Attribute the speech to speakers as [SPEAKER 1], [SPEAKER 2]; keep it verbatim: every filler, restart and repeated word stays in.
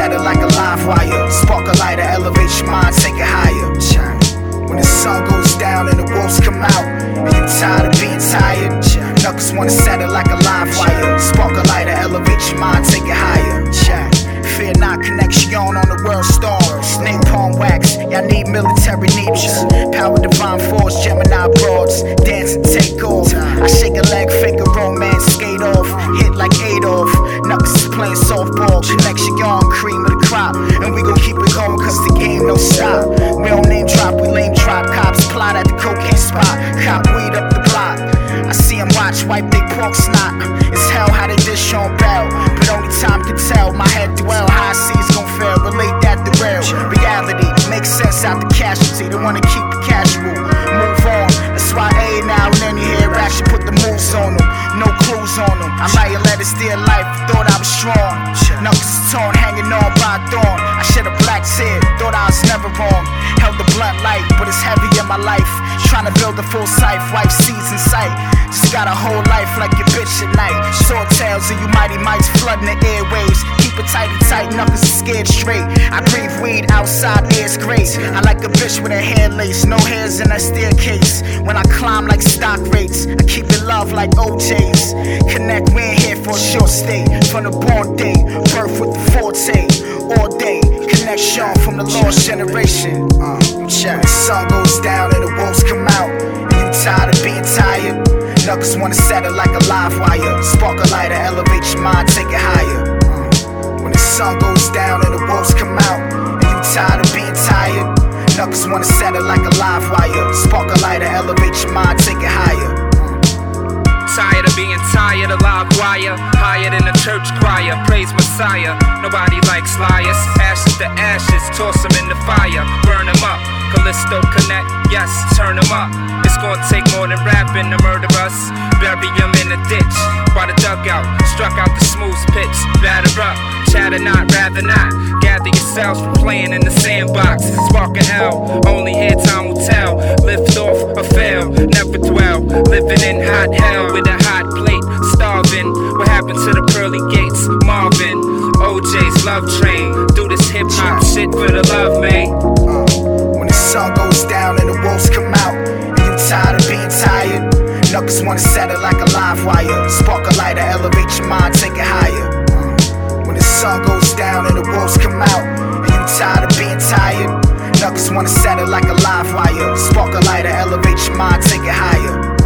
[SPEAKER 1] settle like a live wire. Spark a lighter, elevate your mind, take it higher. When the sun goes down and the wolves come out, and you tired of being tired, knuckles wanna settle like a live wire. Spark a lighter, elevate your mind, take it higher. Fear not, connection on the world storm. Napalm wax, y'all need military needles. Power divine force, Gemini broads, dance and take off. I shake a leg, fake a romance, skate off, hit like Adolf. Knuckles is playing softball, connection on, cream of the crop. And we gon' keep it going cause the game don't stop. We don't name drop, we lame drop. Cops plot at the cocaine spot, cop weed up the block. I see them watch, wipe they pork snot. It's hell how they dish on bell, but only time can tell. My head dwell, how I see it's gon' fail. Relate that to real reality, makes sense out the casualty. They wanna keep it casual, move on. That's why A now and then you hear action, put the moves on them, no clues on them. I might have let it steal life, thought I was strong. Knuckles is torn, hanging on by a thorn. I shed a black tear, thought I was never wrong. Held the blunt light, but it's heavy in my life. Trying to build a full sight, wife sees in sight. Just got a whole life like your bitch at night. Short tails and you mighty mites flooding the airwaves. Keep it tighty tight, knuckles is scared straight. I breathe weed outside, air's great. I like a bitch with her hair lace, no hairs in her staircase. When I climb like stock rates, I keep it love like O J's. Connect, we ain't here for a short stay. From the born day, birth with the forte. All day, connection from the lost generation. Uh, check. The sun goes down and the wolves come out. And you tired of being tired? Knuckles wanna settle like a live wire. Spark a lighter, elevate your mind, take it higher. Uh, when the sun goes down and the wolves come out, and you tired of being tired? Knuckles wanna settle like a live wire. Spark a lighter, elevate your mind, take it higher.
[SPEAKER 2] Tired of being tired, a live wire. Higher than the church choir, praise Messiah. Nobody likes liars. Ashes to ashes, toss them in the fire. Burn them up, Callisto connect, yes, turn them up. It's gonna take more than rapping to murder us. Bury them in the ditch, by the dugout. Struck out the smooth pitch, batter up. Chatter not, rather not. Gather yourselves from playing in the sandbox. Spark a hell, only here time will tell. Lift off or fail, never dwell. Living in hot hell with a hot plate, starving. What happened to the pearly gates? Marvin, O J's love train. Do this hip hop shit for the love, man.
[SPEAKER 1] Uh, when the sun goes down and the wolves come out, and you tired of being tired? Knuckles wanna settle like a live wire. Spark a lighter, elevate your mind, take it higher. Uh, when the sun goes down and the wolves come out, and you tired of being tired? Knuckles wanna settle like a live wire. Spark a lighter, elevate your mind, take it higher.